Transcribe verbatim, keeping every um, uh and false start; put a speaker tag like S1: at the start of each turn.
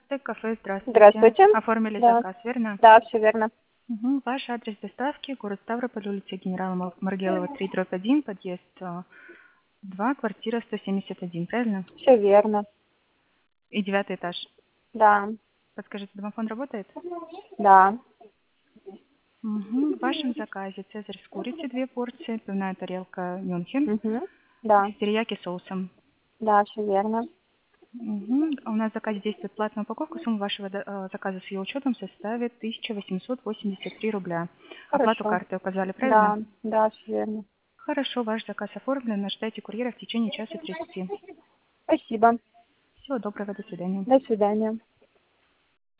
S1: Стейк-кафе, здравствуйте.
S2: Здравствуйте.
S1: Оформили
S2: Да,
S1: заказ, верно?
S2: да, все верно.
S1: Мгм. Ваш адрес доставки, город Ставрополь, улица генерала Мар- Маргелова, три, дробь один, подъезд а, два, квартира сто семьдесят один, правильно?
S2: Все верно.
S1: И девятый этаж.
S2: Да,
S1: Подскажите, домофон работает?
S2: да.
S1: Мгм. В вашем заказе цезарь с курицей две порции, пивная тарелка Мюнхен
S2: Угу. Да,
S1: с терияки соусом.
S2: да, все верно.
S1: Мгм. А у нас в заказе действует платная упаковка. Сумма вашего до- э, заказа с ее учетом составит тысяча восемьсот восемьдесят три рубля. Оплату
S2: Хорошо.
S1: карты указали, правильно?
S2: Да, да, все верно.
S1: Хорошо, ваш заказ оформлен. Ожидайте курьера в течение часа тридцати.
S2: Спасибо.
S1: Всего доброго, до свидания.
S2: До свидания.